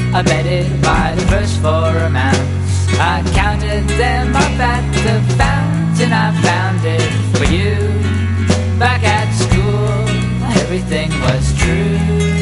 I bet it by the first 4 amounts. I counted them up at the fountain. I found it for you. Back at school, everything was true.